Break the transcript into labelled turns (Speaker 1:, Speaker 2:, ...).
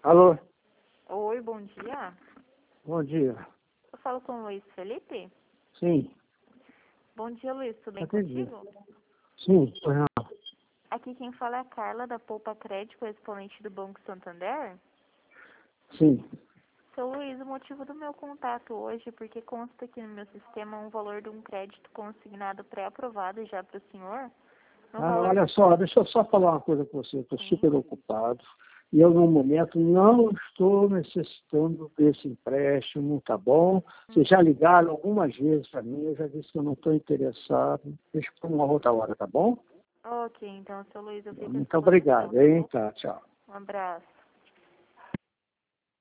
Speaker 1: Alô?
Speaker 2: Oi, bom dia.
Speaker 1: Bom dia.
Speaker 2: Eu falo com o Luiz Felipe?
Speaker 1: Sim.
Speaker 2: Bom dia, Luiz. Tudo bem
Speaker 1: Entendi.
Speaker 2: contigo?
Speaker 1: Sim, pois não.
Speaker 2: Aqui quem fala é a Carla, da Poupa Crédito, exponente do Banco Santander.
Speaker 1: Sim.
Speaker 2: Seu Luiz, o motivo do meu contato hoje é porque consta aqui no meu sistema um valor de um crédito consignado pré-aprovado já para o senhor. No valor
Speaker 1: Olha só, deixa eu só falar uma coisa com você. Estou
Speaker 2: Sim.
Speaker 1: super ocupado e eu, no momento, não estou necessitando desse empréstimo, tá bom? Vocês já ligaram algumas vezes para mim, eu já disse que eu não estou interessado. Deixa para uma outra hora, tá bom?
Speaker 2: Ok, então, seu Luiz, eu fico à
Speaker 1: Muito
Speaker 2: disposição,
Speaker 1: obrigado,
Speaker 2: tá
Speaker 1: hein?
Speaker 2: bom?
Speaker 1: Tá, tchau.
Speaker 2: Um abraço.